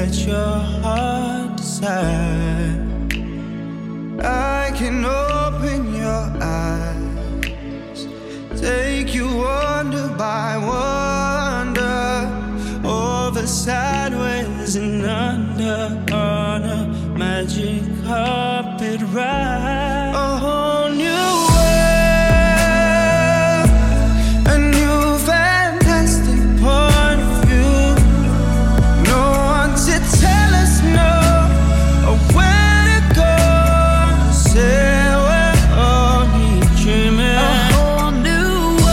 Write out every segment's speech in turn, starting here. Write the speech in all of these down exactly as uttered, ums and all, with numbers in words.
that your heart desires. I can open your eyes, take you wonder by wonder, over, sideways and under, on a magic carpet ride. A whole new world, a new fantastic point of view. No one to tell us no, or where to go. Say we're only dreaming. A whole new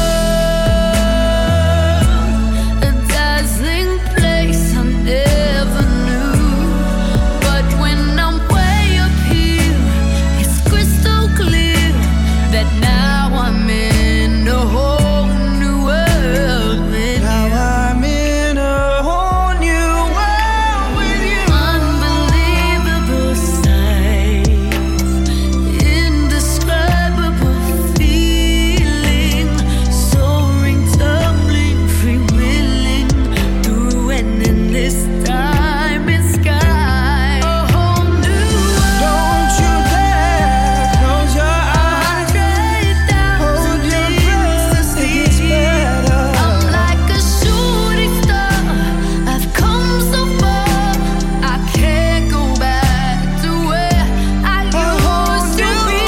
world, a dazzling place I never knew. But when I'm way up here, it's crystal clear that now I'm in a whole new world with Now you. I'm in a whole new world with you. Unbelievable sights, indescribable feeling, soaring, tumbling, freewheeling through an endless time and sky. A whole new world. Don't you dare close your eyes. Hold your breath, it gets better. I'm like a shooting star. I've come so far. I can't go back to where I used to be.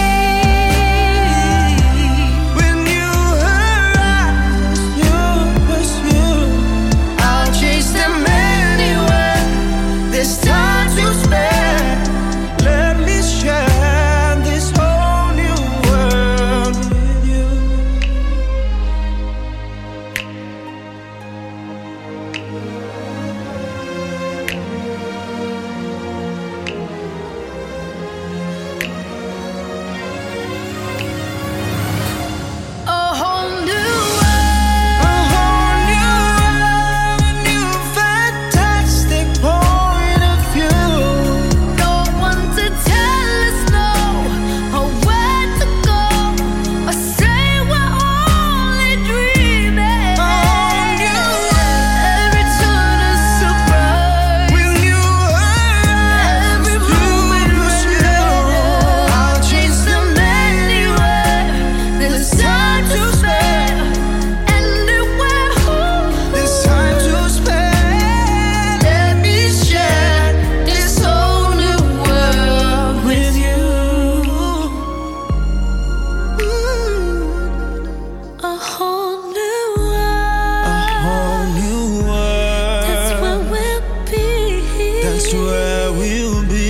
When you arise, you pursue. I'll chase them anywhere. There's time to spare. Let me share this whole new world with you. A whole new A whole new world, a new fantastic point of view. no one to tell us no, or where to go, or say we're only dreaming. Every turn a surprise. When you arise, Every you moment pursue. I'll chase them anywhere. There's time to spare. Anywhere. There's time to spare. Let me share This whole new world with you. A whole new A world. whole new That's world. where we'll be. That's where we'll be.